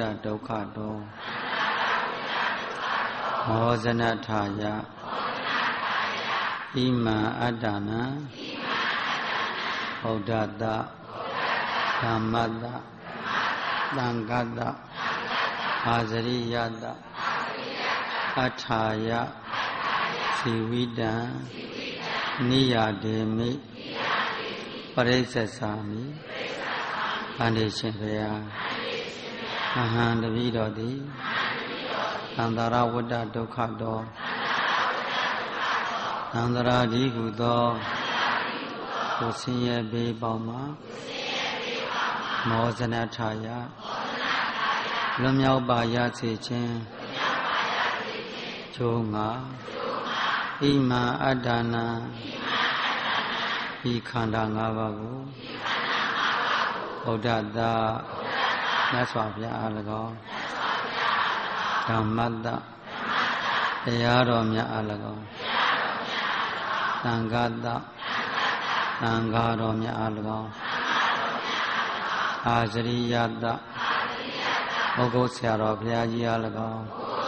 ဒုက္ခတောမောဇနထာယဣမံအတ္တနံဩဒတဓမ္မတသံဃတအာဇရိယတအထာယဇီဝိတံနိယဒေမိပရိစ္ဆေသာမိအန္တိရှင်ဘုရားအဟံတပိတော်သည်သန္တာရဝတ္တဒုက္ခတောသန္တရာဒီဟုသောကိုဆင်းရဲဘေးပေါင်းမှာမောဇနထာယလွန်မြောက်ပါရစေခြင်းကျိုးငါဣမံအတ္တနာဤခန္ဓာ၅ပါးကိုဩဒတမြတ်စွာဘုရားအား၎င်းဓမ္မတတရားတော်များအား၎င်းသံဃတသံဃာတော်များအား၎င်းအာဇရိယတဘုဂုတ်ဆရာတော်ဘုရားကြီးအား၎င်း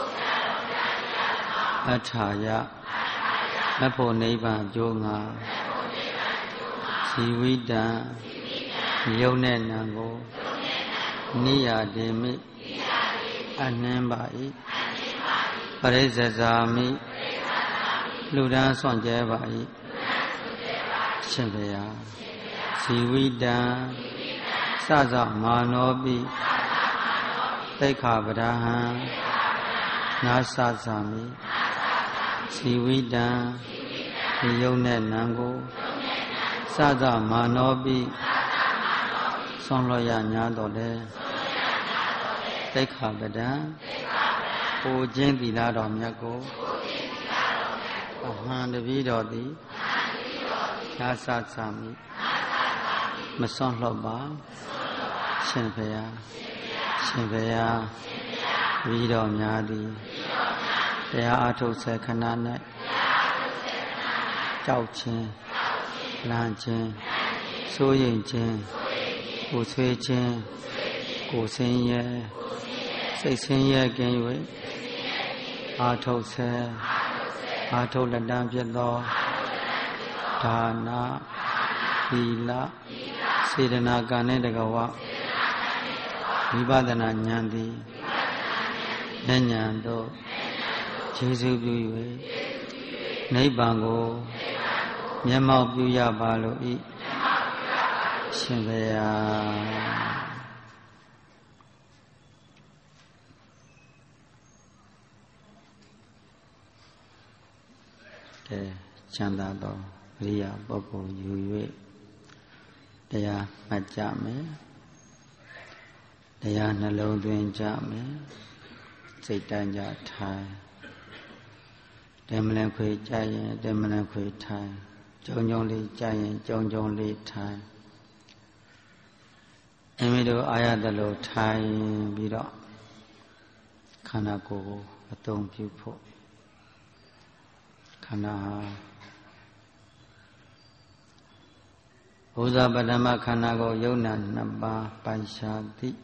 အထာယမဖို့နိဗ္ဗာန်ကျိုးငါဇီဝိတံယုံနဲ့နံကိုနိယဒေမိအနှင်းပါ၏ပရိစ္ဆေသာမိလူဒန်းဆွန့်ကြဲပါ၏ရှင်ဘုရားဇီဝိတံစသမာနောပိသိက္ခာပဒဟံနာသသာမိဇီဝိတံဒီယုံနဲ့နံကိုစသမာနောပိဆွန့်လွတ်ရညာတော်လဲသိက္ခာပဒံပူခြင်းသီလတော်မြတ်ကိုအဟံတပိတော်သည်နာသသာမိမဆွန့်လွတ်ပါရှင်ဘုရားရှင်ဘုရားတပိတော်များသည်တရားအထုတ်ဆယ်ခဏ၌ကြောက်ခြင်းလန့်ခြင်းစိုးရိမ်ခြင်းကိုဆွေးခြင်းကိုဆင်းရဲစိတ်ဆင်းရဲကင်း၍အာထုတ်ဆဲအာထုတ်လက်တန်းဖြစ်သောဒါနသီလစေတနာကံနဲ့တကဝဝိပဿနာဉာဏ်သည်ဉာဏ်တို့ကျေးဇူးပြု၍နိဗ္ဗာန်ကိုမျက်မှောက်ပြုရပါလို့ဤရှင်ဘုရားချမ်းသာသောအရိယာပုဂ္ဂိုလ်ယူ၍တရားမှတ်ကြမယ်တရားနှလုံးသွင်းကြမယ်စိတ်တိုင်းကြထိုင်တဲမလန်ခွေကြရင်တဲမလန်ခွေထိုင်ကြုံကြုံလေးကြရင်ကြုံကြုံလေးထိုင်အမိတို့အာရသလိုထိုင်ပြီးတော့ခန္ဓာကိုယ်ကိုအသုံးပြုဖို့ခန္ဓာဟာဘုဇပတ္တမခန္ဓာကိုယုံနာနှစ်ပါးပိုင်ရှားသည်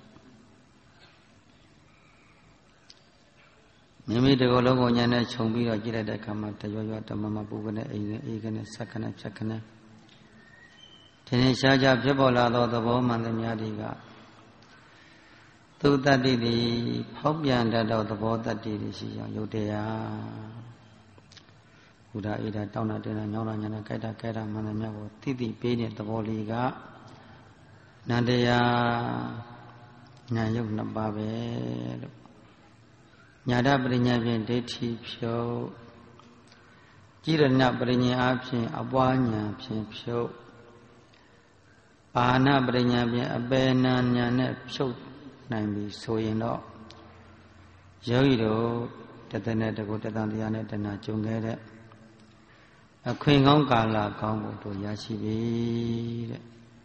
မိမိတကောလုံးကိုညာနဲ့ခြုံပြီးတော့ကြည့်လိုက်တဲ့အခါမှာတရွရွတမမပူကနေအိမ်နဲ့အေးကနေဆက်ခနဲ့ဖြတ်ခနဲ့ထင်ထင်ရှားရှားဖြစ်ပေါ်လာသောသဘောမှန်သမျှတွေကသူတတ္တိသည်ဖောက်ပြန်တတ်သောသဘောတတ္တိတွေရှိကြောင်းယုတ်တရားဘုရားအေးတာတောင်းတာတင်းတာညောင်းတာညာတာကြိုက်တာခဲတာမှန်သမျှကိုတိတိပေးတဲ့သဘောလေးကနန္တရားညာယုတ်နှစ်ပါးပဲလို့ညာတပရိညာဖြင့်ဒိဋ္ဌိဖြုတ်ကြည်ရဏပရိညာအဖြင့်အပွားညာဖြင့်ဖြုတ်ပါဏပရိညာဖြင့်အပေနာညာနဲ့ဖြုတ်နိုင်ပြီဆိုရင်တော့ယောဂီတို့တသက်နဲ့တကုတသံတရားနဲ့တဏှာကြုံခဲ့တဲ့အခွင့်ကောင်းကာလကောင်းကိုတို့ရရှိပြီတဲ့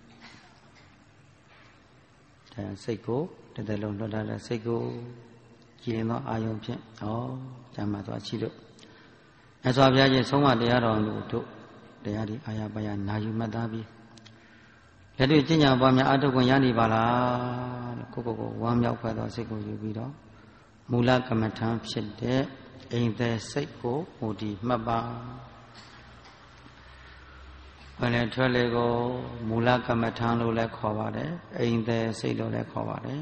ဒါစိတ်ကိုတသက်လုံးလွတ်ထားတဲ့စိတ်ကိုကြည်ရင်သောအာယုံဖြင့်ကျမ်းမှာသွားရှိလို့မြတ်စွာဘုရားရှင်ဆုံးမတရားတော်တို့တရားဒီအာရပါယနာယူမှတ်သားပြီးလက်တွေ့ကျင့်ကြံပွားများအထုတ်ခွင့်ရနေပါလားလို့ကိုဝမ်းမြောက်ဖွယ်သောစိတ်ကိုယူပြီးတော့မူလကမ္မထံဖြစ်တဲ့အိမ်သက်စိတ်ကိုမူတည်မှတ်ပါဝင်လေထွက်လေကိုမူလကမ္မထံလို့လည်းခေါ်ပါတယ်အိမ်သက်စိတ်လို့လည်းခေါ်ပါတယ်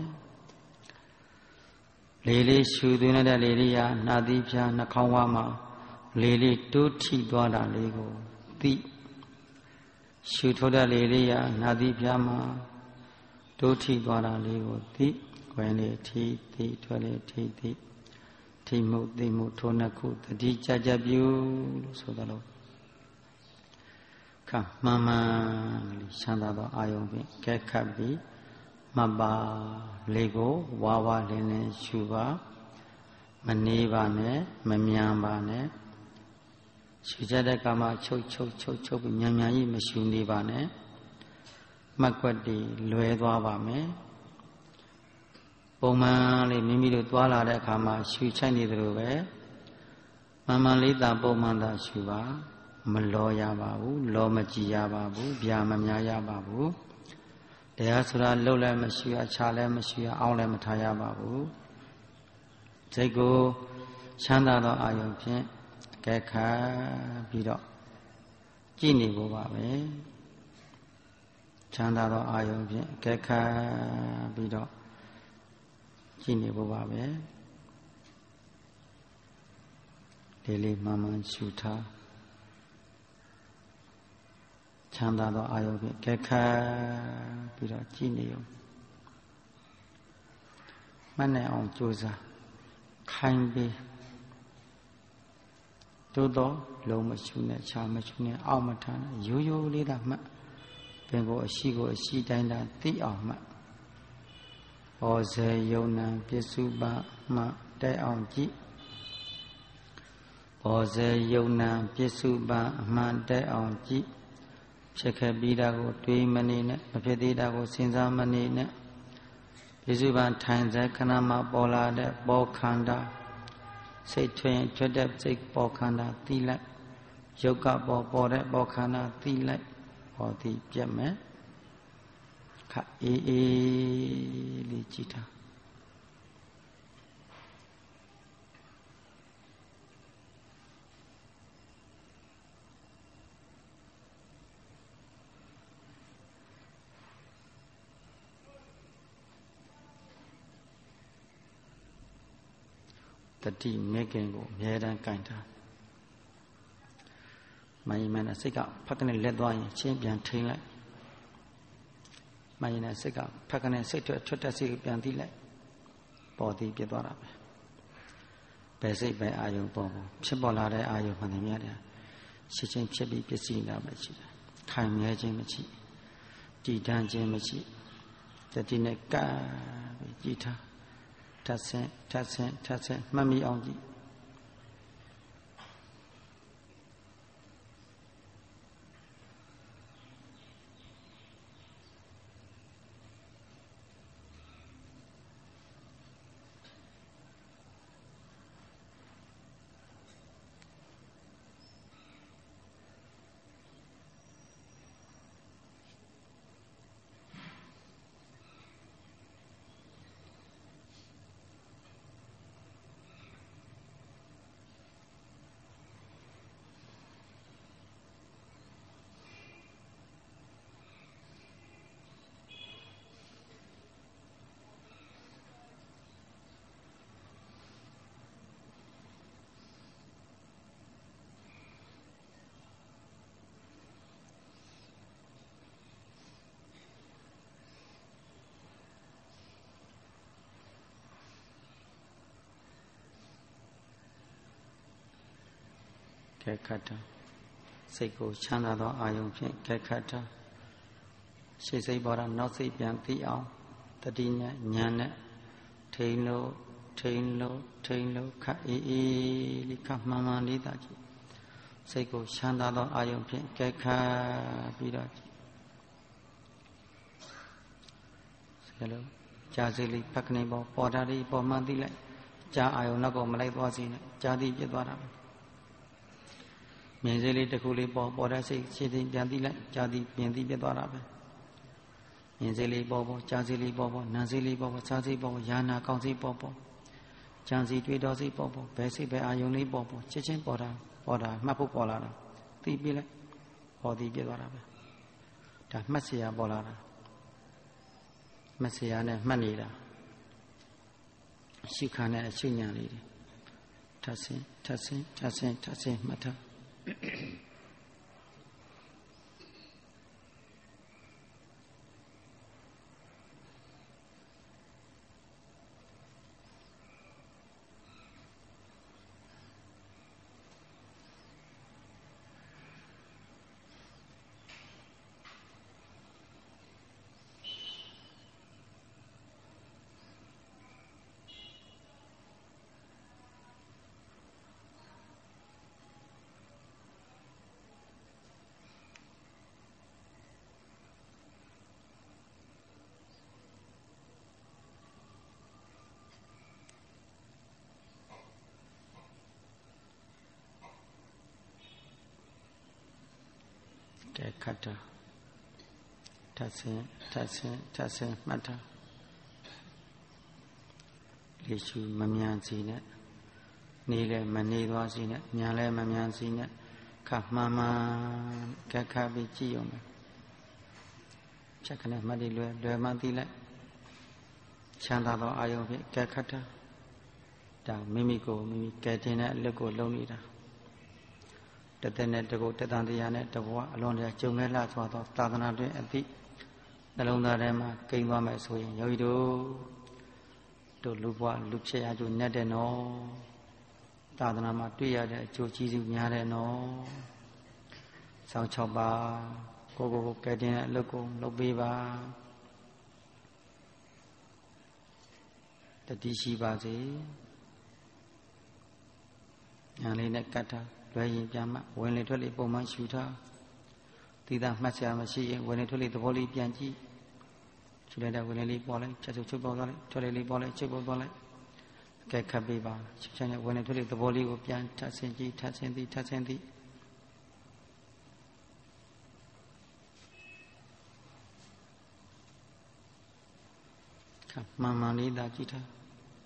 လေးလေးရှူသွင်းတဲ့လေးလေးဟာနှာသီးဖြာနှာခေါင်းဝါမှာလေးလေးတိုးထိသွားတာလေးကိုသိရှူထိုးတဲ့လေးလေးဟာနှာသီးဖြာမှာတိုးထိသွားတာလေးကိုသိဝင်လေထိသိထွက်လေထိသိထိမှုသိမှုထိုးနှစ်ခုတတိကြကြပြုလို့ဆိုတယ်လို့ခမှန်မှန်ချမ်းသာသောအာယုံဖြင့်ကဲခတ်ပြီးမပါလေးကိုဝါဝါလင်းလင်းရှူပါမနေပါနဲ့မမြန်ပါနဲ့ရှူချက်တဲ့ကမှချုပ်ပြီးမြန်ကြီးမရှူနေပါနဲ့မှတ်ကွက်တွေလွဲသွားပါမယ်ပုံမှန်လေးမိမိတို့သွားလာတဲ့အခါမှာရှူချိုက်နေသလိုပဲမှန်လေးသာပုံမှန်သာရှူပါမလောရပါဘူးလောမကြည်ရပါဘူးဗျာမများရပါဘူးတရားဆိုတာလှုပ်လည်းမရှိရခြားလည်းမရှိရအောင်းလည်းမထားရပါဘူးစိတ်ကိုချမ်းသာသောအာယုံဖြင့်ကဲခတ်ပြီးတော့ကြည်နေဖို့ပါပဲချမ်းသာသောအာယုံဖြင့်ကဲခတ်ပြီးတော့ကြည်နေဖို့ပါပဲလေးမှန်မှန်ရှုထားချမ်းသာသောအာယုံဖြင့်ကဲခတ်ပြီးတော့ကြည်နေုံမှတ်နိုင်အောင်ကြိုးစားခိုင်းပြီးသို့တော့လုံးမရှုနဲ့ချာမရှုနဲ့အောက်မထားနဲ့ရိုးရိုးလေးသာမှတ်ပင်ကိုအရှိတိုင်းသာသိအောင်မှတ်ဟောဇေယုံနံပစ္စုပန်မှတဲ့အောင်ကြည့်ဟောဇေယုံနံပစ္စုပန်အမှန်တဲ့အောင်ကြည့်ဖြစ်ခဲ့ပြီးတာကိုတွေးမနေနဲ့မဖြစ်သေးတာကိုစဉ်းစားမနေနဲ့ပစ္စုပန်ထိုင်စေခဏမှပေါ်လာတဲ့ပေါ်ခန္ဓာစိတ်ထွင်ထွက်တဲ့စိတ်ပေါ်ခန္ဓာသိလိုက်ယုတ်ကပေါ်တဲ့ပေါ်ခန္ဓာသိလိုက်ဟောဒီပြတ်မယ်ခအေးအေးလေးကြည့်တာတတိမေခင်ကိုအမြဲတမ်းကြင်ထားမိုင်းမနဲ့စိတ်ကဖက်ကနေလက်သွားရင်ချင်းပြန်ထိန်လိုက်မိုင်းနဲ့စိတ်ကဖက်ကနေစိတ်ထွက်တဲ့စိတ်ကိုပြန်သိလိုက်ပေါ်သည်ပြတ်သွားတာပဲဘယ်စိတ်ပဲအာယုံပေါ်ဘူးဖြစ်ပေါ်လာတဲ့အာယုံမှန်တယ်များတယ်ရှိချင်းဖြစ်ပြီးပစ္စည်းလာပဲရှိတယ်ခိုင်မြဲခြင်းမရှိတည်တံ့ခြင်းမရှိတတိနဲ့ကပ်ပြီးကြည်ထားထပ်ဆင့်မှတ်မိအောင်ကြည့်ကဲခတ်တာစိတ်ကိုချမ်းသာသောအာယုံဖြင့်ကဲခတ်တာရှေ့စိတ်ပေါ်တာနောက်စိတ်ပြန်သိအောင်တတိနဲ့ဉာဏ်နဲ့ထိန်လို့ခတ်အေးအေးလေးခတ်မှန်မှန်လေးသာကြည့်စိတ်ကိုချမ်းသာသောအာယုံဖြင့်ကဲခတ်ပြီးတော့ကြည့်ဆက်လို့ကြာစိတ်လေးဖက်ကနေပေါ်တာလေးပေါ်မှသိလိုက်ကြာအာယုံနောက်ကိုမလိုက်သွားစေနဲ့ကြာသည်ပြတ်သွားတာပဲမြင်စိတ်လေးတစ်ခုလေးပေါ်တဲ့စိတ်ရှင်းသိပြန်သိလိုက်ကြာသည်ပြင်သိပြတ်သွားတာပဲင်စိတ်လေးပေါ်ပေါ်ကြားစိတ်လေးပေါ်ပေါ်နာစိတ်လေးပေါ်ပေါ်စားစိတ်ပေါ်ပေါ်ယာနာကောင်းစိတ်ပေါ်ပေါ်ကြံစီတွေးတော်စိတ်ပေါ်ပေါ်ဘယ်စိတ်ပဲအာယုံလေးပေါ်ပေါ်ချက်ချင်းပေါ်တာမှတ်ဖို့ပေါ်လာတာသိပြီလေဟောသိပြသွားတာပဲဒါမှတ်เสียပေါ်လာတာမှတ်เสียနဲ့မှတ်နေတာရှုခါနဲ့ရှုညာလေးတွေထပ်ဆင်းမှတ်ထားကဲခတ်တာထပ်ဆင်းမှတ်တာလေရှုမမြန်စီနဲ့နေလည်းမနေသွားစီနဲ့မြန်လည်းမမြန်စီနဲ့ခတ်မှန်ကဲခတ်ပြီးကြည့်အောင်ဖြတ်ခနဲ့မှတ်ပြီးလွယ်မှသိလိုက်ချမ်းသာသောအာယုံဖြင့်ကဲခတ်တာဒါမိမိကဲတင်တဲ့အလုပ်ကိုလုပ်နေတာတသက်နဲ့တကုတ်တသံတရားနဲ့တဘဝအလွန်တရာကြုံမဲ့လှသွားသောသာသနာတွင်အသည့်နှလုံးသားထဲမှာကိန်းသွားမယ်ဆိုရင်ယောဂီတို့လူဘဝလူဖြစ်ရကြနဲ့တဲ့နော်သာသနာမှာတွေ့ရတဲ့အကျိုးကျေးဇူးများတဲ့နော်ဆောင်း6ပါးကိုကဲတင်တဲ့အလုပ်ကိုလုပ်ပေးပါတတိရှိပါစေညာလေးနဲ့ကတ်တာလွယ်ရင်ပြန်မှဝင်လေထွက်လေပုံမှန်ရှူထားသီးသားမှတ်စရာမရှိရင်ဝင်လေထွက်လေသဘောလေးပြန်ကြည့်ရှူလိုက်တဲ့ဝင်လေလေးပေါ်လိုက်ချက်ချုပ်ပေါ်သွားလိုက်ထွက်လေလေးပေါ်လိုက်ချုပ်ပေါ်သွားလိုက်အကဲခတ်ပေးပါချက်ချင်းနဲ့ဝင်လေထွက်လေသဘောလေးကိုပြန်ထပ်ဆင်းကြည့်ထပ်ဆင်းသည်မှန်လေးသာကြည့်ထား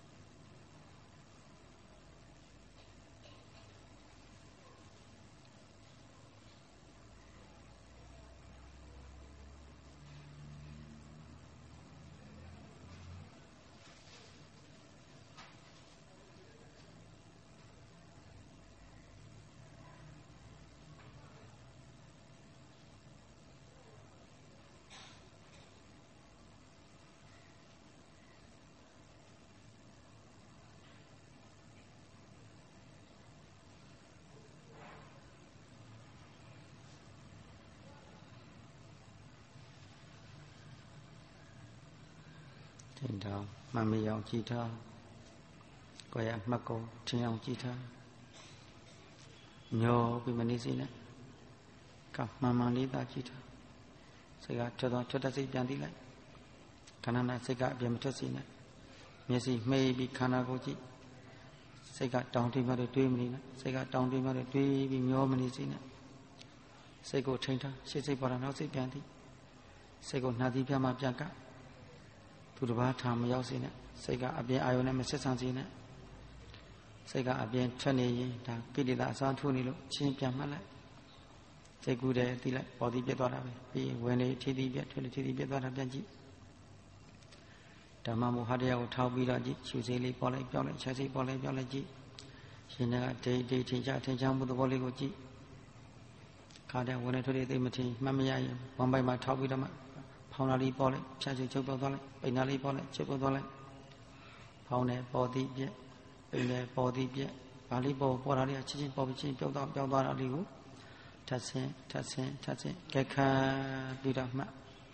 တင်တောင်းမှန်မအောင်ကြည်ထားကိုယ်ရမှတ်ကုန်ထင်အောင်ကြည်ထားညောပြီးမနေစေနဲ့ကမှန်လေးသာကြည်ထားစိတ်ကထွက်တဲ့စိတ်ပြန်သိလိုက်ခန္ဓာနဲ့စိတ်ကအပြင်မထွက်စေနဲ့မျက်စိမှိတ်ပြီးခန္ဓာကိုကြည့်စိတ်ကတောင်းတမှတွေးမနေနဲ့စိတ်ကတောင်းတမှတွေတွေးပြီးမျောမနေစေနဲ့စိတ်ကိုထိန်းထားရှေ့စိတ်ပေါ်တာနောက်စိတ်ပြန်သိစိတ်ကိုနှာသီးပြမှပြန်ကသူတစ်ပါးထားမရောက်စေနဲ့စိတ်ကအပြင်အာယုန်နဲ့မဆက်ဆံစေနဲ့စိတ်ကအပြင်ထွက်နေရင်ဒါကိလေသာအစားထိုးနေလို့ချင်းပြန်မှတ်လိုက်စိတ်ကူးတယ်သိလိုက်ပေါ်သည်ပြတ်သွားတာပဲပြီးဝင်လေထီးသီးပြတ်ထွက်လေထီးသီးပြတ်သွားတာပြန်ကြည့်ဓမ္မမိုဟတရားကိုထောက်ပြီးတော့ကြည့်ရှုစိတ်လေးပေါ်လိုက်ပြောင်းလိုက်ချက်စိတ်ပေါ်လိုက်ပြောင်းလိုက်ကြည့်ရှင်ကဒိဋ္ဌိထင်ချမှုသဘောလေးကိုကြည့်ခါတဲ့ဝင်လေထွက်လေသိမထင်မှတ်မရရင်ဝမ်းပိုက်မှာထောက်ပြီးတော့မှဖောင်းလာလေးပေါ်လိုက်ဖြတ်ချုပ်ပေါ်သွားလိုက်ပိန်လာလေးပေါ်လိုက်ချုပ်ပေါ်သွားလိုက်ဖောင်းတယ်ပေါ်သည်ပြက်ပိန်တယ်ပေါ်သည်ပြက်ဘာလေးပေါ်လာလေးချင်းပေါ်ပြီးချင်းပြောင်းသွားတာလေးကိုထပ်ဆင်းကဲခါပြီးတော့မှ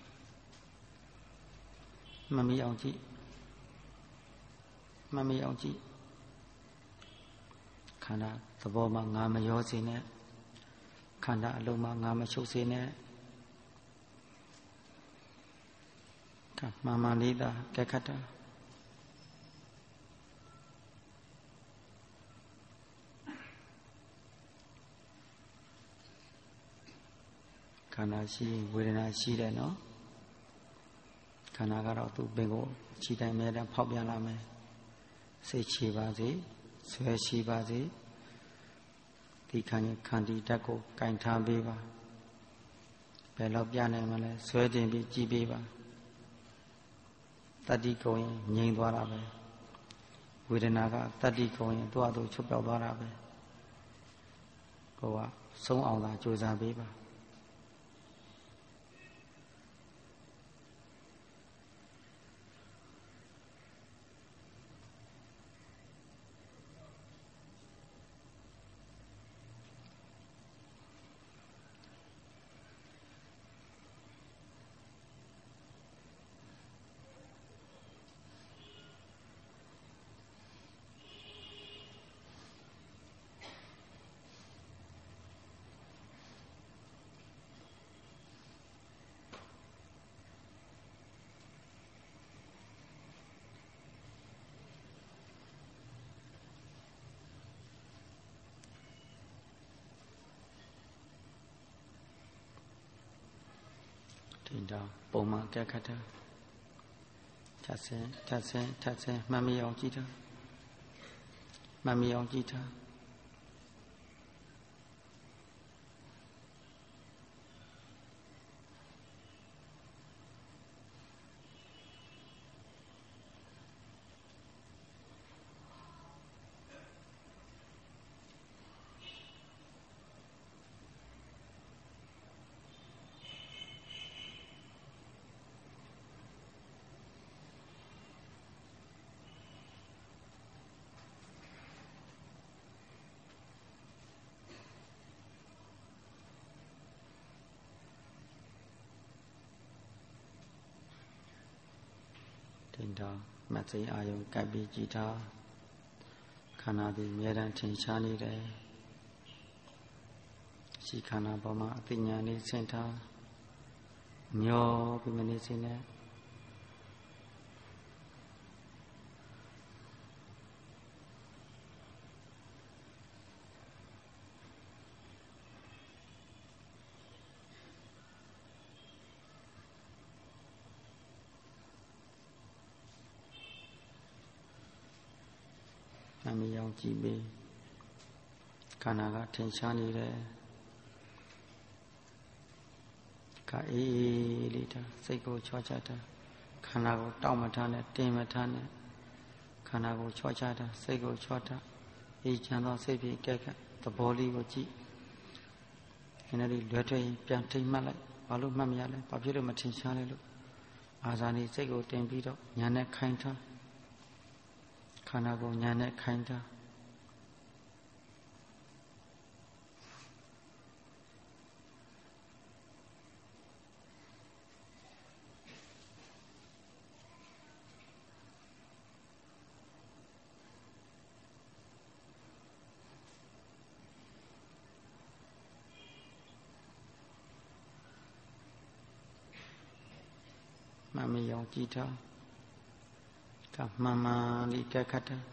မမီအောင်ကြည့်ခန္ဓာသဘောမှာငါမရောစေနဲ့ခန္ဓာအလုံးမှာငါမချုပ်စေနဲ့မှန်လေးသာကဲခတ်တာခန္ဓာရှိဝေဒနာရှိတယ်နော်န္ဓာကတော့သူပင်ကိုခြိတိုင်းအများတန်းဖောက်ပြန်လာမယ်စိတ်ချပါစေဆွဲရှိပါစေဒီခန္တီဓာတ်ကိုကင်ထားပေးပါဘယ်တော့ပြနိုင်မလဲဆွဲတင်ပြီးကြည်ပေးပါတတိကုံရင်ငြိမ်သွားတာပဲဝေဒနာကတတိကုံရင်သူ့အတူချုပ်ပြောက်သွားတာပဲကိုကဆုံးအောင်သာကြိုးစားပေးပါပုံမှန်ကဲခတ်တာထပ်ဆင်းမှတ်မိအောင်ကြည့်တာမှတ်မိအောင်ကြည့်တာမသိအာယုံကပ်ပြီးကြည်တာခန္ဓာသည်အမြဲတမ်းထင်ရှားနေတယ်ရှိခန္ဓာပေါ်မှာအသိဉာဏ်လေးဆင့်ထားမျောပြီးမနေစေနဲ့မမြင်ကြည့်ပြီးခန္ဓာကထင်ရှားနေတယ်ကအေးလေးတာစိတ်ကိုချောချတာခန္ဓာကိုတောက်မထားနဲ့တင်မထားနဲ့ခန္ဓာကိုချောချတာစိတ်ကိုချောတာအေးချမ်းသောစိတ်ဖြင့်ကဲကသဘောလေးကိုကြည့်ဒီနေ့လွယ်ထွက်ရင်ပြန်ထိမ့်မှတ်လိုက်ဘာလို့မှတ်မရလဲဘာဖြစ်လို့မထင်ရှားလဲလို့အာဇာနည်စိတ်ကိုတင်ပြီးတော့ညာနဲ့ခိုင်းထားခန္ဓာကိုညာနဲ့ခိုင်းတာမမယောင်ကြည့်ထားကမှန်မှန်လေးကဲခတ်တယ်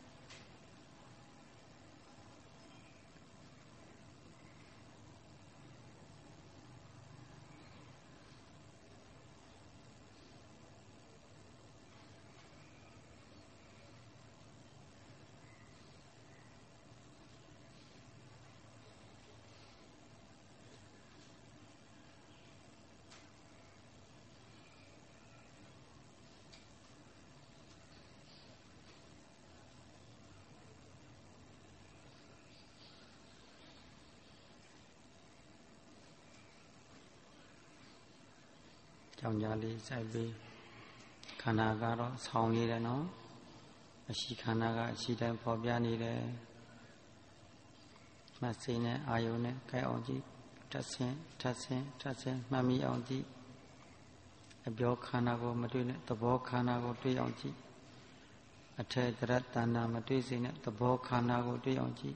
ကြောင်ကြားလေးစိုက်ပြီးခန္ဓာကတော့ဆောင်းနေတယ်နော်အရှိခန္ဓာကအရှိတိုင်းပေါ်ပြနေတယ်မစိနဲ့အာယုနဲ့ကြိုက်အောင်ကြည့်ထပ်ဆင်းမှတ်မိအောင်ကြည့်အပြောခန္ဓာကိုမတွေ့နဲ့သဘောခန္ဓာကိုတွေ့အောင်ကြည့်အထေကရတ္တဏမတွေ့စေနဲ့သဘောခန္ဓာကိုတွေ့အောင်ကြည့်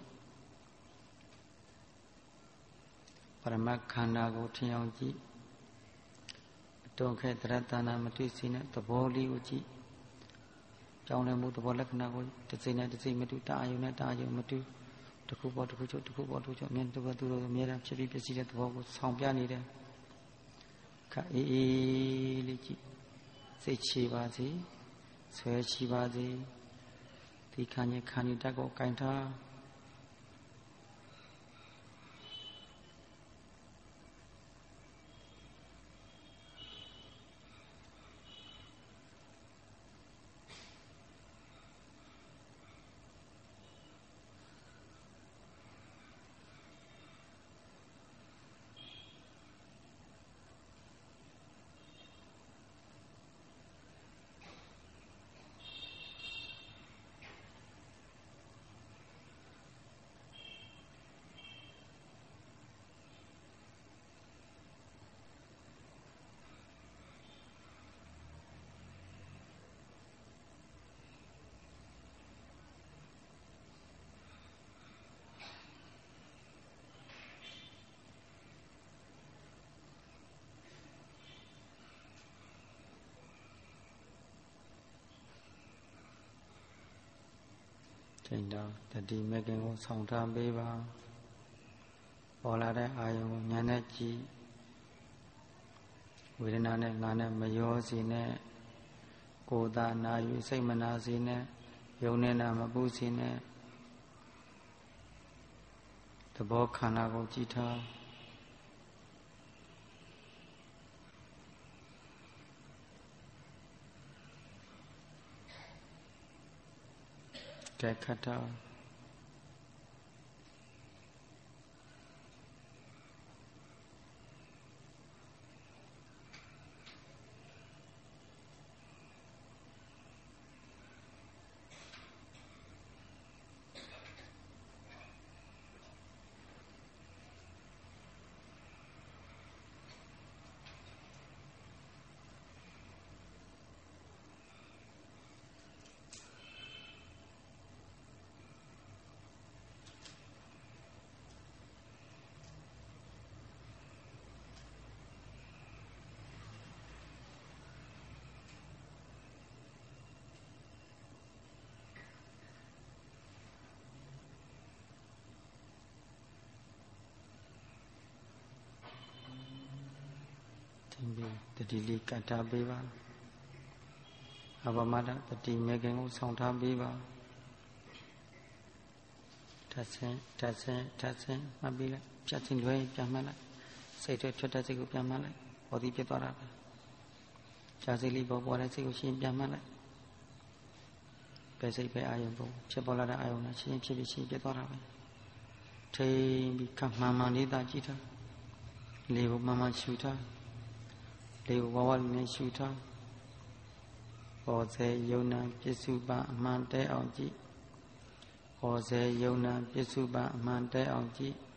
ပရမတ်ခန္ဓာကိုထင်အောင်ကြည့်တုံခဲတရတနာမတွေ့စေနဲ့သဘောလေးကိုကြည့်ကြောင်းလည်းမှုသဘောလက္ခဏာကိုတစ်စိမ့်နဲ့တစ်စိမ့်မတူတာအာယုနဲ့တာအာယုမတူတစ်ခုပေါ်တစ်ခုချုပ်တစ်ခုပေါ်တစ်ခုချုပ်မြင်တစ်ခုသူတို့အများအားဖြစ်ပြီးပြည့်စည်တဲ့သဘောကိုဆောင်ပြနေတယ်ခအေးလေးကြည့်စိတ်ချပါစေဆွဲချပါစေဒီခန္ဓာခန္ဒီတက်ကိုကင်ထားချိန်တော့တတိမကင်ကိုဆောင်ထားပေးပါပေါ်လာတဲ့အာယုံကိုဉာဏ်နဲ့ကြည့်ဝေဒနာနဲ့ငါနဲ့မရောစေနဲ့ကိုယ်သာနာယူစိတ်မနာစေနဲ့ယုံနေတာမပူစေနဲ့သဘောခန္ဓာကိုကြည့်ထားကဲခတ်တာတတိလေးကတ်ထားပေးပါအဘမဒတတိမေခင်ကိုဆောင်ထားပေးပါထပ်ဆင်းမှတ်ပြီးလိုက်ဖြတ်ချင်းလွဲပြန်မှတ်လိုက်စိတ်တွေထွက်တဲ့စိတ်ကိုပြန်မှတ်လိုက်ဘောဒီဖြစ်သွားတာပဲကြာစိတ်လေးပေါ်တဲ့စိတ်ကိုရှင်းပြန်မှတ်လိုက်ပဲစိတ်ပဲအာယုံပုံဖြစ်ပေါ်လာတဲ့အာယုံနဲ့ရှင်းဖြစ်ပြီးရှင်းပြသွားတာပဲထိန်ပြီးခမှန်မှန်လေးသာကြည့်ထားလေကိုမှန်မှန်ရှုထားလေဝဝနဲ့ရှုထားဘောဇေယုံနာပစ္စုပန်အမှန်တဲအောင်ကြည့်ဘောဇေယုံနာပစ္စုပန်အမှန်တဲအောင်ကြည့်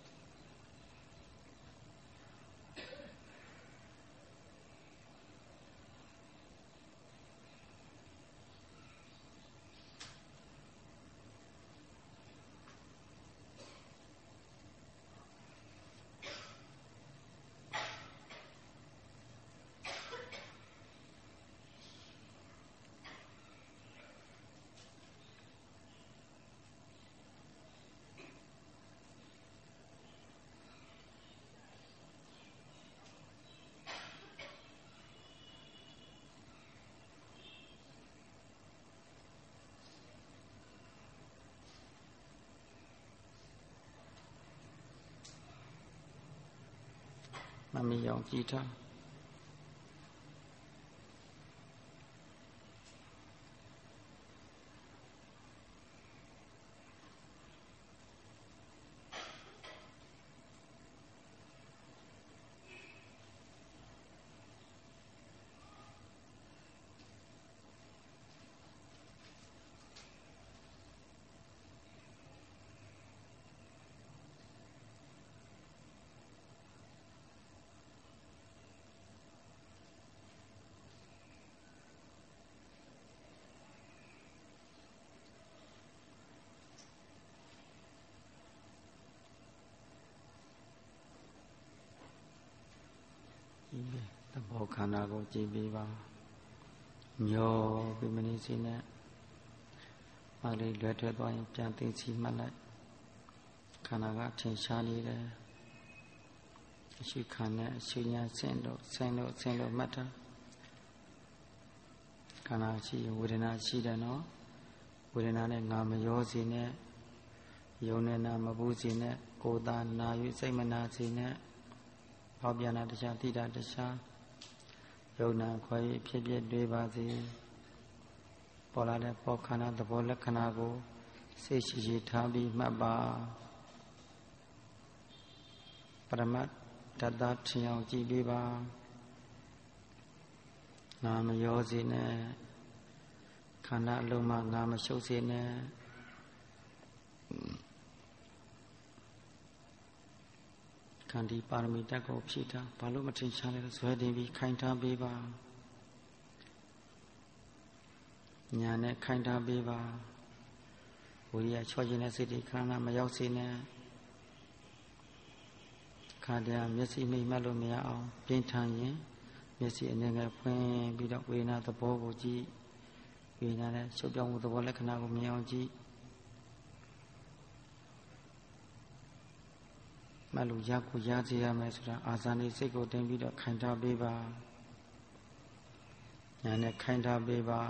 မမီအောင်ကြည်ထားသဘောခန္ဓာကိုကြည်ပေးပါမျောပြီးမနေစေနဲ့ပါဠိလွယ်ထွက်သွားရင်ပြန်သိစီမှတ်လိုက်ခန္ဓာကထင်ရှားနေတယ်အရှိခန္ဓာအရှိညာဆင်းလို့မှတ်ထားခန္ဓာရှိဝေဒနာရှိတယ်နော်ဝေဒနာနဲ့ငါမရောစေနဲ့ယုံနဲ့နာမပူးစေနဲ့ကိုယ်သာနာ၍စိတ်မနာစေနဲ့ပေါပြန်တာတရားသိတာတရားယုံနာခွဲ၍ဖြစ်ဖြစ်တွေးပါစေပေါ်လာတဲ့ပေါ်ခန္ဓာသဘောလက္ခဏာကိုစိတ်ရှိရှိထားပြီးမှတ်ပါပရမတ်တတ္တထင်အောင်ကြည့်ပေးပါငါမရောစေနဲ့ခန္ဓာအလုံးမှာငါမရှုပ်စေနဲ့ခန္တီပါရမီတက်ကိုဖြည့်ထားဘာလို့မထင်ရှားလဲဇွဲတင်ပြီးခိုင်ထားပေးပါညာနဲ့ခိုင်ထားပေးပါဝိရိယချောခြင်းနဲ့စိတ်တွေခန္ဓာမရောက်စေနဲ့ခန္ဓာမျက်စိမိတ်မှတ်လို့မရအောင်ပြင်းထန်ရင်မျက်စိအနေနဲ့ဖွင့်ပြီးတော့ဝေဒနာသဘောကိုကြည့်ဝေဒနာနဲ့ရှုပ်ပြောင်းမှုသဘောလက္ခဏာကိုမြင်အောင်ကြည့်မှတ်လို့ရကိုရစေရမယ်ဆိုတာအာဇာနည်စိတ်ကိုတင်ပြီးတော့ခိုင်ထားပေးပါညာနဲ့ခိုင်ထားပေးပါ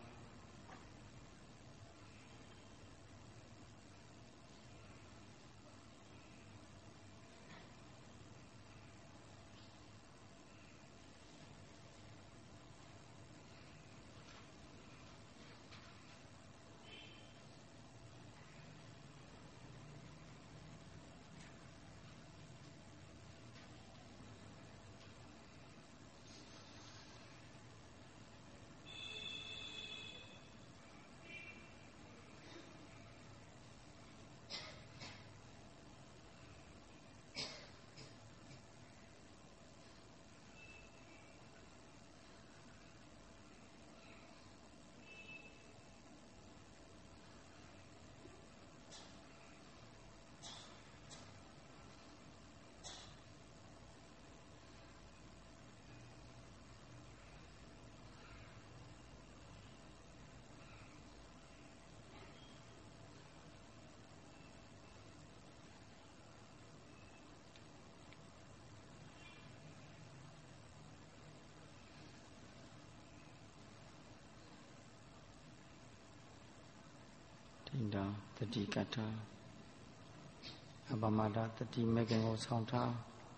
တတိကထာအပမဒတတိမေခင်ကိုဆောင်ထား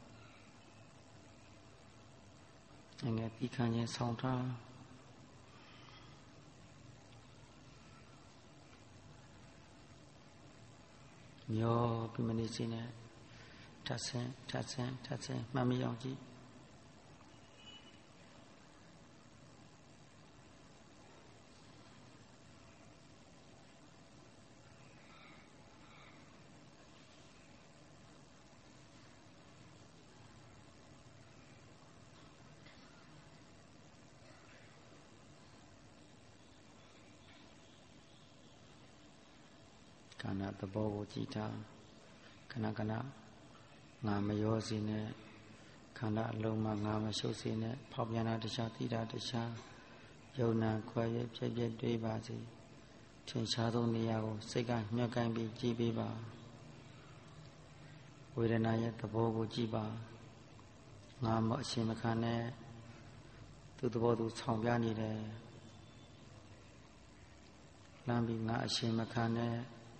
ငယ်ပြီးခံခြင်းဆောင်ထားမျောပြီးမနေစေနဲ့ထပ်ဆင်းမှတ်မိအောင်ကြည့်ခန္ဓာသဘောကိုကြည့်ထားခဏခဏငါမရောစေနဲ့ခန္ဓာအလုံးမှာငါမရှုပ်စေနဲ့ဖောက်ပြန်တာတရားသိတာတရားယုံနာခွဲရပြည့်ပြည့်တွေးပါစေထင်ရှားသောနေရာကိုစိတ်ကညှက်ကိုင်းပြီးကြည့်ပေးပါဝေဒနာရဲ့သဘောကိုကြည့်ပါငါမအရှင်မခံနဲ့သူ့သဘောသူဆောင်ပြနေတယ်လမ်းပြီးငါအရှင်မခံနဲ့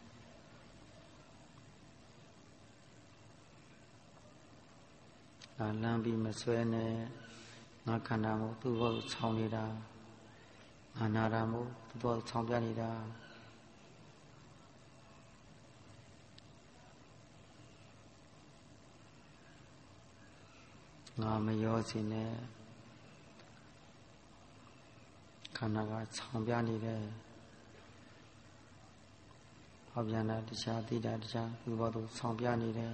လမ်းပြီးမဆွဲနဲ့ငါခန္ဓာမို့သူ့ဘောဆောင်းနေတာငါနာတာမို့သူ့ဘောဆောင်းပြနေတာငါမရောစီနဲ့ခန္ဓာကဆောင်းပြနေတယ်ဟောပြန်တာတရားသိတာတရားသူ့ဘောသူဆောင်းပြနေတယ်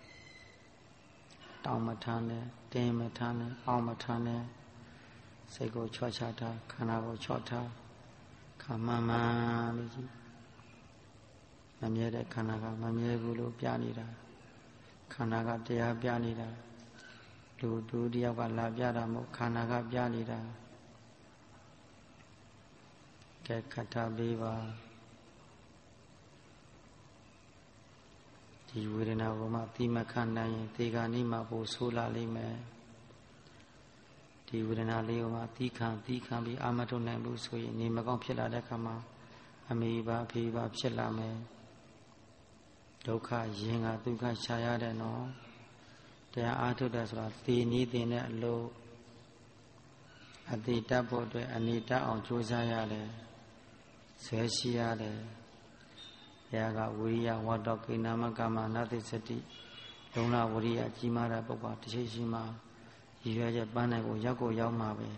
တောင်းမထမ်းနဲ့တင်းမထမ်းနဲ့အောင်မထမ်းနဲ့စိတ်ကိုချော့ချထားခန္ဓာကိုချော့ထားခါမှန်မှန်လို့ကြည့်မမြဲတဲ့ခန္ဓာကမမြဲဘူးလို့ပြနေတာခန္ဓာကတရားပြနေတာလူသူတယောက်ကလာပြတာမဟုတ်ခန္ဓာကပြနေတာကဲခတ်ထားပေးပါဒီဝေဒနာကိုမှတိမခံနိုင်ရင်ဒီကနေ့မှပို့ဆိုးလာလိမ့်မယ်ဒီဝေဒနာလေးကိုမှသီးခံပြီးအာမထုတ်နိုင်လို့ဆိုရင်နေမကောင်းဖြစ်လာတဲ့အခါမှာအမေပါဖေပါဖြစ်လာမယ်ဒုက္ခရင်ကဒုက္ခရှားရတဲ့နော်တရားအားထုတ်တယ်ဆိုတာသိနည်းသိတဲ့အလို့အတိတတ်ဖို့အတွက်အနေတတ်အောင်ကြိုးစားရတယ်ဆွဲရှိရတယ်ဘုရားကဝိရိယဝတ္တကိဏမကမ္မနာတိစတိလုံလဝိရိယကြီးမားတဲ့ပုဂ္ဂိုလ်တစ်ချိန်ရှိမှရည်ရွယ်ချက်ပန်းနိုင်ကိုရောက်မှာပဲ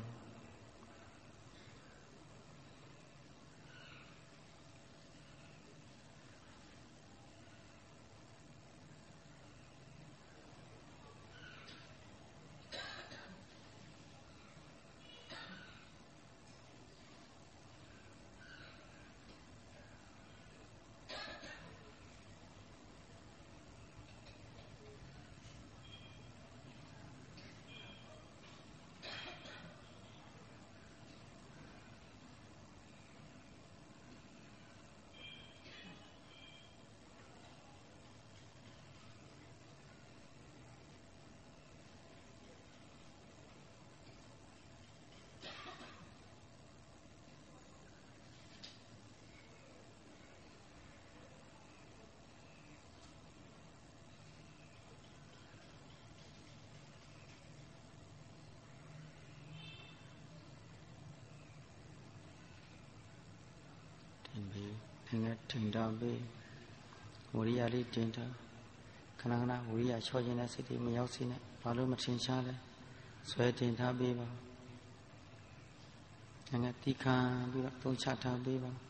တင်ထားပေးဝိရိယလေးတင်ထားခဏဝိရိယချောခြင်းနဲ့စိတ်တွေမရောက်စေနဲ့ဘာလို့မထင်ရှားလဲဆွဲတင်ထားပေးပါငါတိခံပြီးတော့သုံးချထားပေးပါ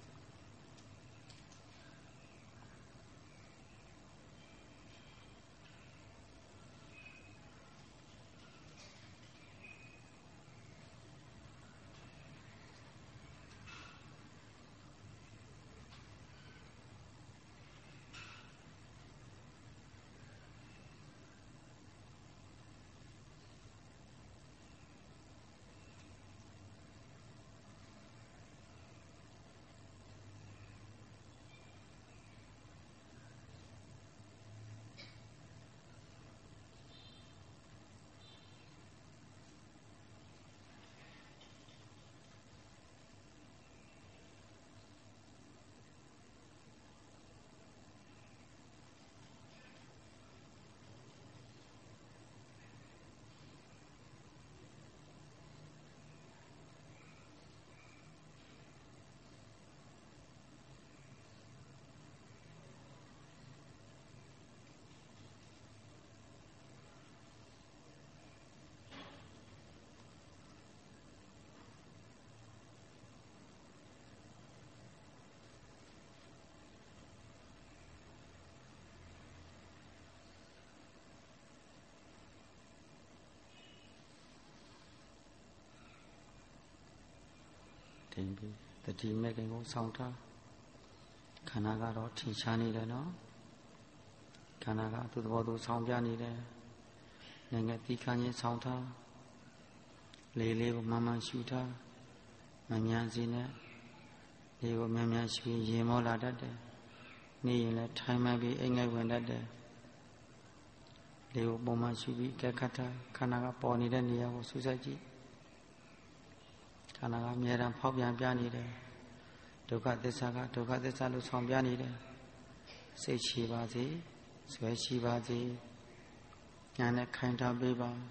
တင်ပြီးတတိမဲ့ခင်ကိုဆောင်းထားခန္ဓာကတော့ထင်ရှားနေတယ်နော်ခန္ဓာကသူ့သဘောသူဆောင်းပြနေတယ်နိုင်ငံတိခါချင်းဆောင်းထားလေးကိုမှန်မှန်ရှူထားမမြန်စီနဲ့လေးကိုမြန်မြန်ရှူရင်မောလာတတ်တယ်နေရင်လည်းထိုင်မှပြီးအိမ်ငယ်ဝင်တတ်တယ်လေးကိုပုံမှန်ရှူပြီးကဲခတ်ထားခန္ဓာကပေါ်နေတဲ့နေရာကိုစူးစိုက်ကြည့်ခန္ဓာကအမြဲတမ်းဖောက်ပြန်ပြနေတယ်ဒုက္ခသစ္စာကဒုက္ခသစ္စာလို့ဆောင်ပြနေတယ်စိတ်ရှိပါစေဆွဲရှိပါစေဉာဏ်နဲ့ခိုင်ထားပေးပါ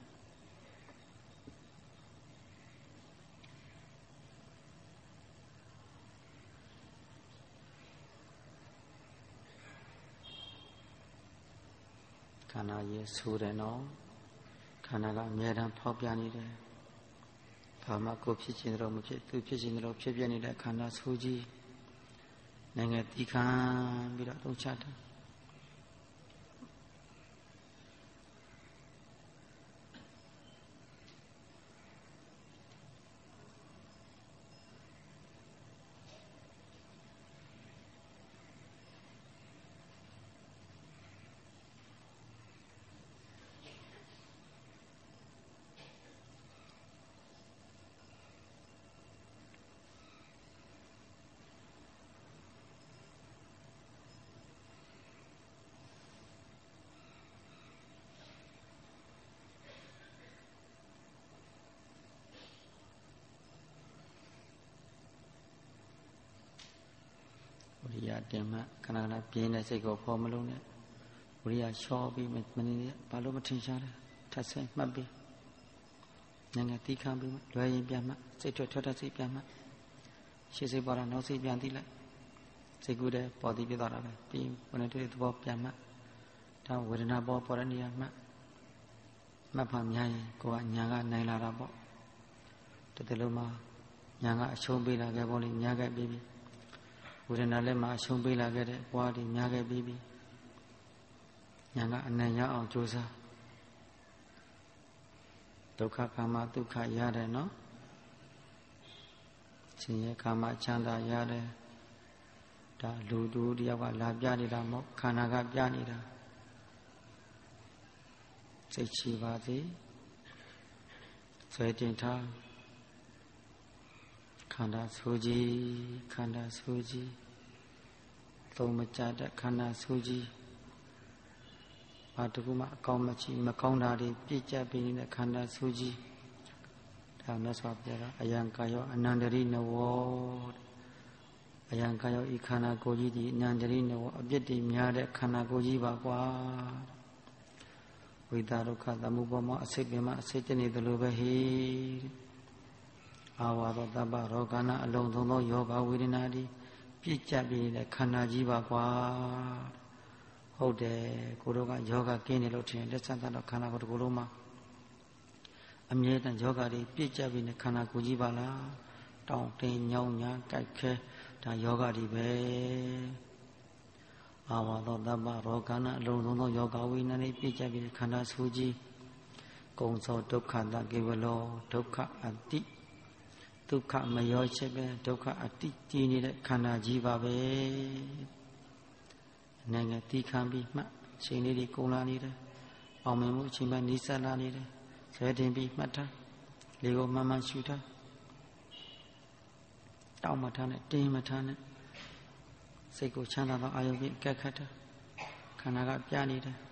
ခန္ဓာရဲ့ဆိုးတယ်နော်ခန္ဓာကအမြဲတမ်းဖောက်ပြန်နေတယ်ဘာမှကိုဖြစ်ခြင်းတော့မဖြစ်သူဖြစ်ခြင်းတော့ဖြစ်ပြနေတဲ့ခန္ဓာဆိုးကြီးနိုင်ငံတိခံပြီးတော့သုံးချတာယာတင်မှခဏခဏပြင်းတဲ့စိတ်ကိုဖော်မလို့နဲ့ဝိရိယလျှောပြီးမနေဘာလို့မထင်ရှားလဲထပ်ဆင်းမှတ်ပြီးငငယ်တီးခံပြီးလွယ်ရင်ပြန်မှစိတ်ထွက်တဲ့စိတ်ပြန်မှရှေ့စိတ်ပေါ်တာနောက်စိတ်ပြန်တီးလိုက်စိတ်ကူးတဲ့ပေါ်တီးပြသွားတာပဲပြီးဝင်တဲ့သဘောပြန်မှဒါဝေဒနာပေါ်တဲ့နေရာမှမှတ်ဖာများရင်ကိုကညာကနိုင်လာတာပေါ့တကယ်လို့မှညာကအရှုံးပေးလာခဲ့ပေါ့လေညာခဲ့ပြီးပြီဝေဒနာလည်းမှအရှုံးပေးလာခဲ့တဲ့ဘွားဒီညာခဲ့ပြီးပြီညာကအနံ့ရအောင်ကြိုးစားဒုက္ခကာမဒုက္ခရတယ်နော်ရှင်ရဲ့ကာမချမ်းသာရတယ်ဒါလူတူတယောက်ကလာပြနေတာမဟုတ်ခန္ဓာကပြနေတာစိတ်ချပါစေဆွဲတင်ထားခန္ဓာဆိုးကြီးခန္ဓာဆိုးကြီးသုံးမကြတဲ့ခန္ဓာဆိုးကြီးဘာတကူမှအကောင်းမချီမကောင်းတာတွေပြည့်ကျပ်ပြီးနေတဲ့ခန္ဓာဆိုးကြီးဒါမြတ်စွာဘုရားကအယံကာယောအနန္တရိနဝအယံကာယောဤခန္ဓာကိုယ်ကြီးဒီအနန္တရိနဝအပြစ်တွေများတဲ့ခန္ဓာကိုယ်ကြီးပါကွာဝိသဒုက္ခသမုပ္ပါမအစိတ်ပင်မအစိတ်တနေသလိုပဲဟိအာဝါသောတပ္ပရောဂနာအလုံးစုံသောယောဂဝေဒနာတွေပြည့်ကျပ်ပြီးနေတဲ့ခန္ဓာကြီးပါကွာဟုတ်တယ်ကိုတို့ကယောဂကင်းတယ်လို့ထင်လက်ဆန်းတော့ခန္ဓာကိုယ်တစ်ခုလုံးမှာအမြဲတမ်းယောဂတွေပြည့်ကျပ်ပြီးနေခန္ဓာကိုယ်ကြီးပါလားတောင်းတင်းညောင်းညာကြိုက်ခဲဒါယောဂတွေပဲအာဝါသောတပ္ပရောဂနာအလုံးစုံသောယောဂဝိနည်းပြည့်ကျပ်ပြီးခန္ဓာဆိုးကြီးကုံသောဒုက္ခတကေဝလောဒုက္ခအတ္တိဒုက္ခမရောချက်ပဲဒုက္ခအတ္တိတည်နေတဲ့ခန္ဓာကြီးပါပဲနိုင်ငံတီးခံပြီးမှချိန်လေးတွေကုန်လာနေတယ်အောင်မြင်မှုအချိန်မှနီးစပ်လာနေတယ်ဇဲတင်ပြီးမှတ်ထားလေကိုမှန်မှန်ရှုထားတောင်းမထားနဲ့တင်းမထားနဲ့စိတ်ကိုချမ်းသာသောအာယုဖြင့်ကက်ခတ်ထားခန္ဓာကပြနေတယ်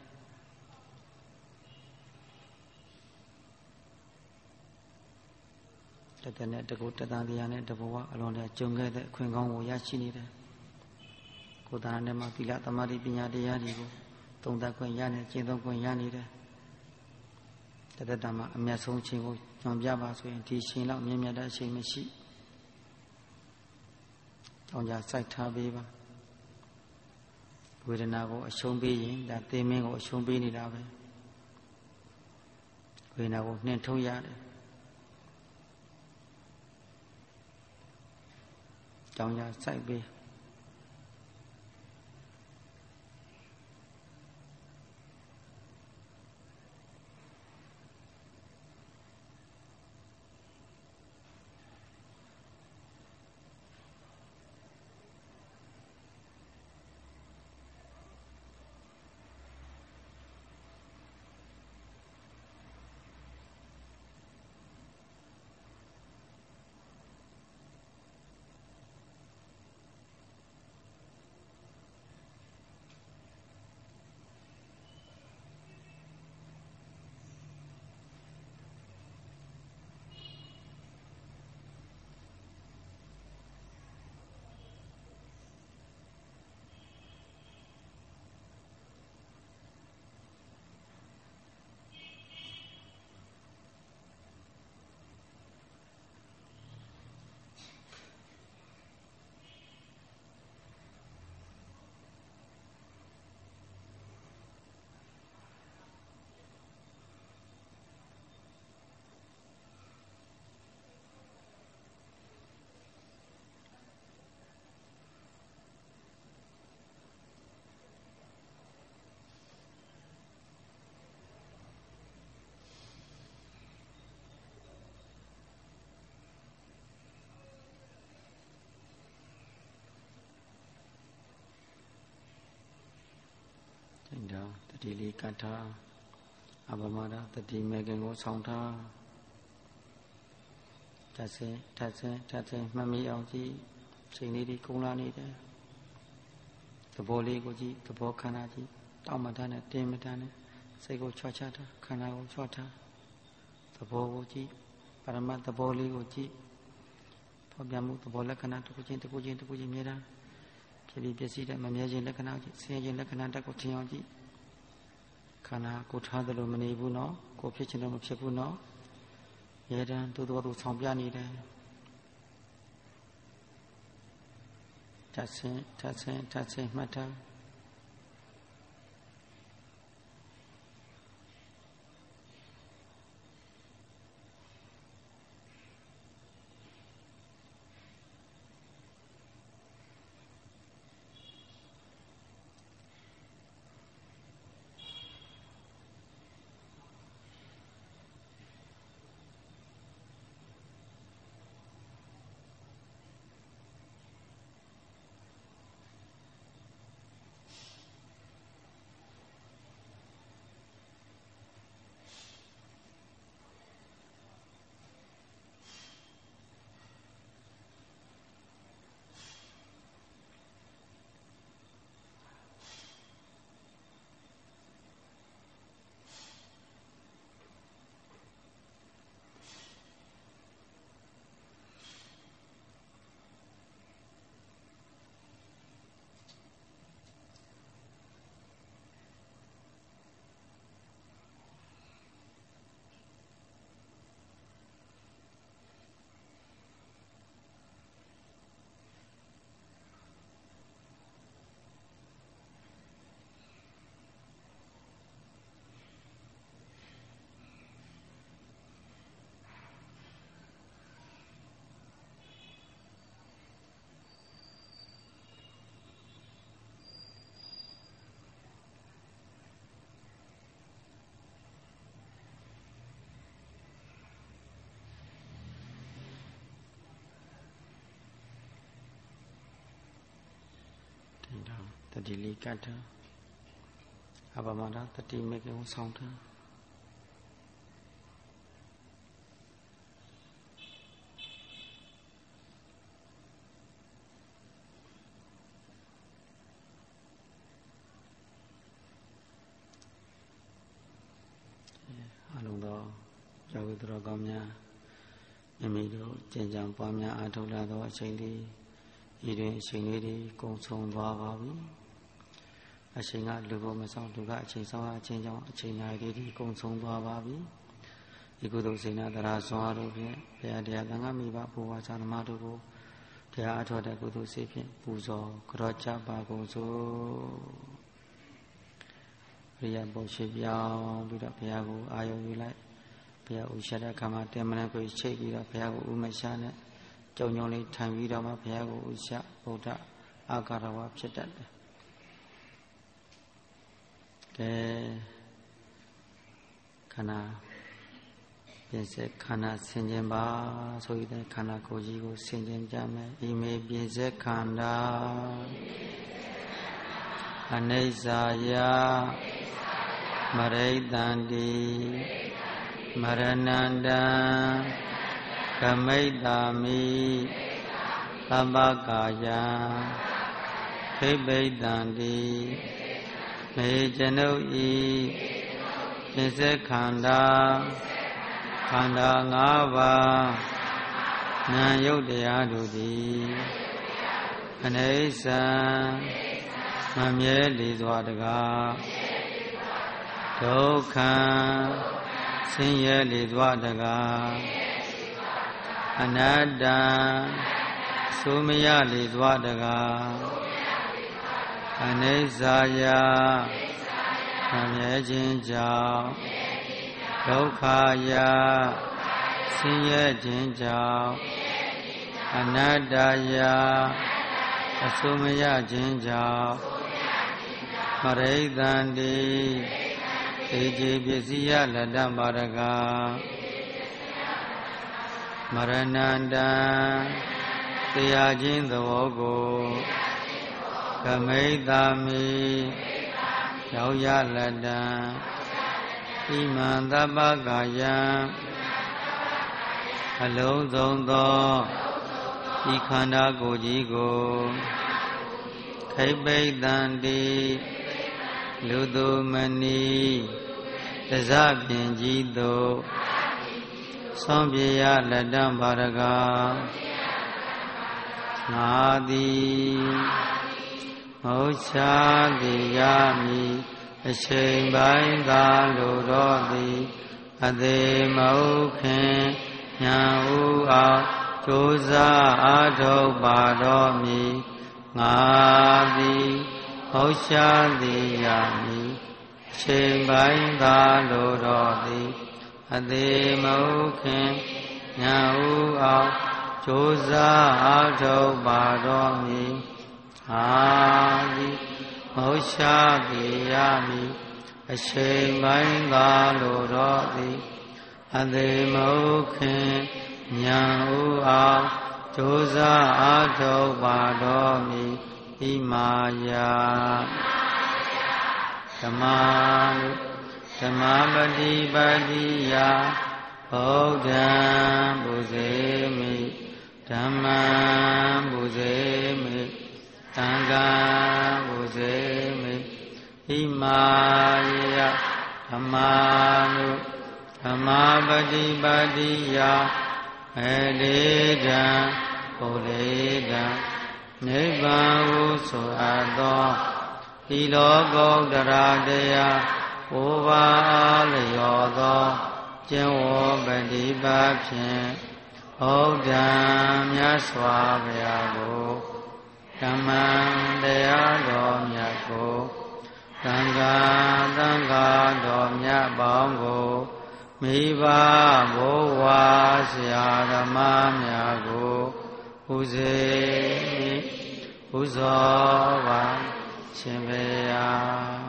တတနဲ့တကူတတန်တရားနဲ့တဘဝအလွန်တည်းကြုံခဲ့တဲ့အခွင့်ကောင်းကိုရရှိနေတယ်ကိုယ်တဏ္ဍာနဲ့မှာသီလသမာဓိပညာတရားတွေကိုသုံးသပ်ခွင့်ရနေကျင့်သုံးခွင့်ရနေတယ်တတမှာအမျက်ဆုံးခြင်းကိုညွှန်ပြပါဆိုရင်ဒီရှင်လောက်မြင့်မြတ်တဲ့အချိန်မရှိတောင်းကြစိုက်ထားပေးပါဝေဒနာကိုအရှုံးပေးရင်ဒါသေမင်းကိုအရှုံးပေးနေတာပဲဝေဒနာကိုနှင်ထုတ်ရတယ်တောင်းကြစိုက်ပေးဒါတတိလေးကထားအဘမဒတတိမေခင်ကိုဆောင်ထားထပ်ဆင်းမှတ်မိအောင်ကြည့်ချိန်လေးတွေကုန်လာနေတယ်သဘောလေးကိုကြည့်သဘောခန္ဓာကြည့်တောင်းမထားနဲ့တင်းမထားနဲ့စိတ်ကိုချွတ်ချထားခန္ဓာကိုချွတ်ထားသဘောကိုကြည့်ပရမတ်သဘောလေးကိုကြည့်ဖော်ပြမှုသဘောလက္ခဏာတစ်ခုချင်းမြဲတာဖြစ်ဖြစ်ပျက်စီးတဲ့မမြဲခြင်းလက္ခဏာကြီးဆင်းရဲခြင်းလက္ခဏာတက်ကိုထင်အောင်ကြည့်ခန္ဓာကိုထားသလိုမနေဘူးနော်ကိုဖြစ်ခြင်းတော့မဖြစ်ဘူးနော်ရဲတန်းသူတော်သူဆောင်ပြနေတယ်ထပ်ဆင်းမှတ်ထားတတိလေးကတ်ထားအပမဒတတိမေကိုဆောင်ထားအလုံးသောယောဂီတော်ကောင်းများမိမိတို့ကျင့်ကြံပွားများအားထုတ်လာသောအချိန်လေးဤတွင်အချိန်လေးတွေကုန်ဆုံးသွားပါပြီအချိန်ကလူကိုမဆောင်လူကအချိန်ဆောင်အချိန်ကြောင့်အချိန်နာရီတွေကုန်ဆုံးသွားပါပြီဒီကုသိုလ်စေနာတရားစွာတို့ဖြင့်ဘုရားတရားသံဃာမိဘဘုရားသာသမာတို့ကိုဘုရားအထောက်တဲ့ကုသိုလ်စေဖြင့်ပူဇော်ကြောကြပါကုန်စို့ရိယပုရှိပြောင်းပြီးတော့ဘုရားကိုအာယုံယူလိုက်ဘုရားဥရှာတဲ့အခါမှာတင်မနဲ့ကိုချိတ်ပြီးတော့ဘုရားကိုဥမရှာနဲ့ကြုံလေးထိုင်ပြီးတော့မှဘုရားကိုဥရှာဗုဒ္ဓအာဃာရဝဖြစ်တတ်တယ်ကဲခန္ဓာပြင်စေခန္ဓာဆင်ခြင်ပါဆိုရတဲ့ခန္ဓာကိုယ်ကြီးကိုဆင်ခြင်ကြမယ်ဤမေပြင်စေခန္ဓာအနိစ္စယမရိတန္တိမရဏန္တံကမိတ္တာမိသဗ္ဗကာယံခိဗိတန္တိမေကျွန်ုပ်ဤပြင်စေခန္ဓာခန္ဓာ၅ပါးနာယုတ်တရားတို့သည်အနိစ္စမမြဲလေစွာတကားဒုက္ခဆင်းရဲလေစွာတကားအနတ္တဆိုမရလေစွာတကားအနိစ္စယမမြဲခြင်းကြောင့်ဒုက္ခယဆင်းရဲခြင်းကြောင့်အနတ္တယအဆိုမရခြင်းကြောင့်မရိတန္တိသေခြင်းပစ္စည်းယလတ္တပါရကမရဏန္တံတရားခြင်းသဘောကိုကမိတ္တာမိရောက်ရလတ္တံဣမံသဗ္ဗကာယံအလုံးစုံသောဤခန္ဓာကိုယ်ကြီးကိုခိဗိတန္တိလူသူမနီတဇပြင်ကြီးသို့ဆွန်ပြေရလက်တံဘာရကငါသည်မဟုတ်ရှာတိယမိအချိန်ပိုင်းသာလိုတော့သည်အသေးမဟုတ်ခင်ညာဥအောင်ကြိုးစားအားထုတ်ပါတော့မည်ငါသည်မဟုတ်ရှာတိယမိအချိန်ပိုင်းသာလိုတော့သည်အသေးမဟုတ်ခင်ညာဥအောင်ကြိုးစားအားထုတ်ပါတော့မည်အာသည်မဟုတ်ရှာတိယမိအချိန်ပိုင်းသာလိုတော့သည်အသေးမဟုတ်ခင်ညာဥအောင်ကြိုးစားအားထုတ်ပါတော့မည်ဣမာယဓမ္မပฏิပတ်တိယဗုဒ္ဓံပူဇေမိဓမ္မံပူဇေမိသံဃံပူဇေမိဣမာယဓမ္မာနုဓမ္မပฏิပတ်တိယမေတေတံဘုရေတံနိဗ္ဗာန်ဟုဆိုအပ်သောဤလောကုတ္တရာတရားဘုရားအားလျော်သောကျင့်ဝတ်ပฏิပတ်ဖြင့်ဟုတ်တံမြတ်စွာဘုရားကိုဓမ္မံတရားတော်မြတ်ကိုသံဃာတော်မြတ်ပေါင်းကိုမိဘဘိုးဝါဆရာဓမ္မများကိုပူဇေပူဇော်ပါရှင်ဘုရား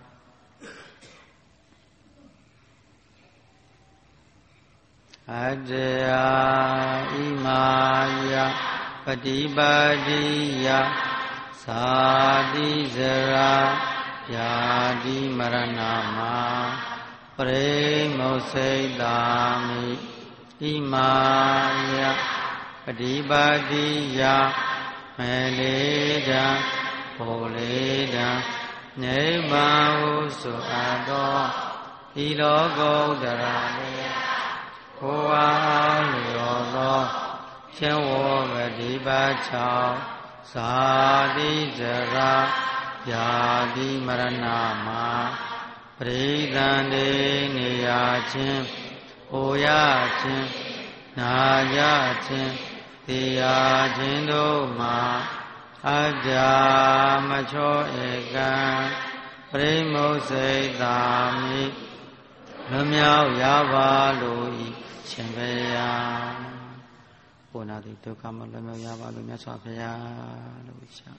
အတ္တယာဣမာယပฏิပတ်တိယသာတိဇရာဗျာတိမရဏမှာပရိမုစိတ်တာမိဣမာယပฏิပတ်တိယမေလေတံဘုလေတံနိဗ္ဗာန်ဟုဆိုအပ်သောဤလောကုတ္တရာဘုရားလျော်သောကျင့်ဝတ်ပฏิပတ်ကြောင့်သာတိဇရာဗျာတိမရဏမှာပရိသန္တိနေရခြင်းဟိုရခြင်းနာရခြင်းသိရခြင်းတို့မှာအတ္တမချောဧကံပရိမုစိတ်တာမိလွမြောက်ရပါလို၏ရှင်ဘုရားဘုနာတိဒုက္ခမလွမြောက်ရပါလိုမြတ်စွာဘုရားလို့ရှာ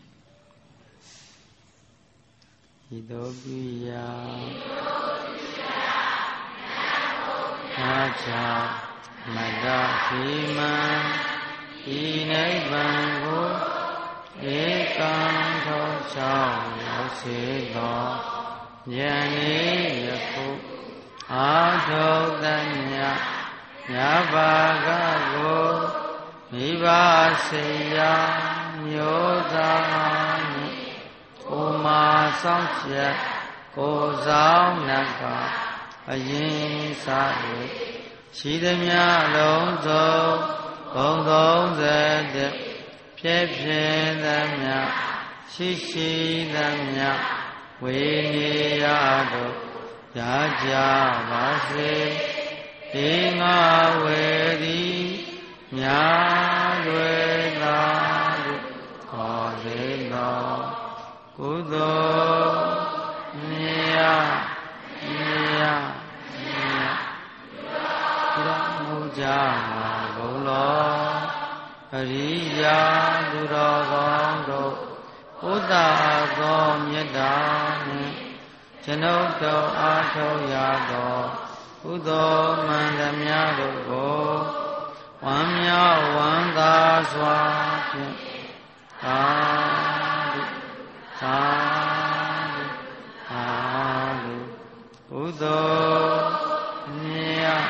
ဤသို့ပြုရာသာချာမတ္တခိမံဤနိဗ္ဗာန်ကိုဧကံထောချောင်းရောက်စေသောဉာဏ်ဤယခုအာထုတ်တမြတ်မြတ်ဘာကကိုမိဘစေယမျိုးသားနှင့်ဥမာဆောင်ချက်ကိုဆောင်နတ်ကအရင်စား၍ရှိသည်များလုံးစုံဘုံ30ဖြစ်ဖြစ်သည်များရှိသည်များဝေနေရတို့ရကြပါစေဒီငါဝေသည်များတွေသာလို့ခေါ်စေသောကုသိုလ်မြတ်ဘုရားမူကြမှာဘုံတော်အရိယာသူတော်ကောင်းတို့ဥဒ္ဒါသောမေတ္တာနှင့်ကျွန်ုပ်တို့အားထုတ်ရသောကုသိုလ်မှန်သမျှတို့ကိုဝမ်းမြောက်ဝမ်းသာစွာဖြင့်သာဓုကုသိုလ်မြတ်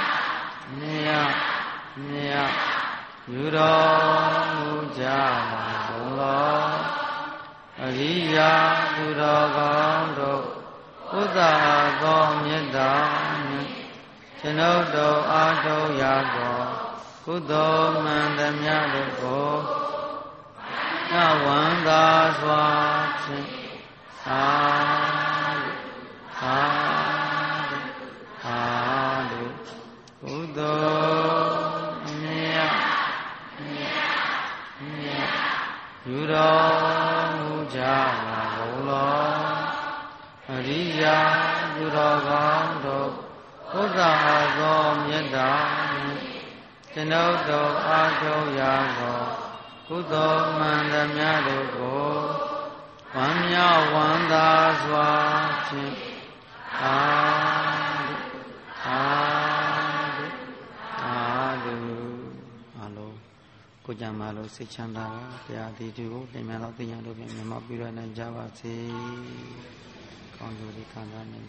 ယူတော်မူကြပါဘုရားအရိယာသူတော်ကောင်းတို့ဥဒ္ဒါသောမေတ္တာနှင့်ကျွန်ုပ်တို့အားထုတ်ရသောကုသိုလ်မှန်သမျှတို့ကိုညဝန္တာစွာဖြင့်သာသာသာတို့ကုသိုလ်မြတ်ယူတော်မူကြပါဘုရားအရိယာသူတော်ကောင်းတို့ဘုရားသောမေတ္တာကျွန်ုပ်တို့အားထုတ်ရာသောကုသိုလ်မှန်သမျှတို့ကိုဝမ်းမြောက်ဝမ်းသာစွာဖြင့်အာကိုကြံပါလို့စိတ်ချမ်းသာပါတရားဒီတူကိုပြန်များတော့သိညာတို့ပြန်မြတ်ပြုရနိုင်ကြပါစေကောင်းကျိုးဒီခံစားနေ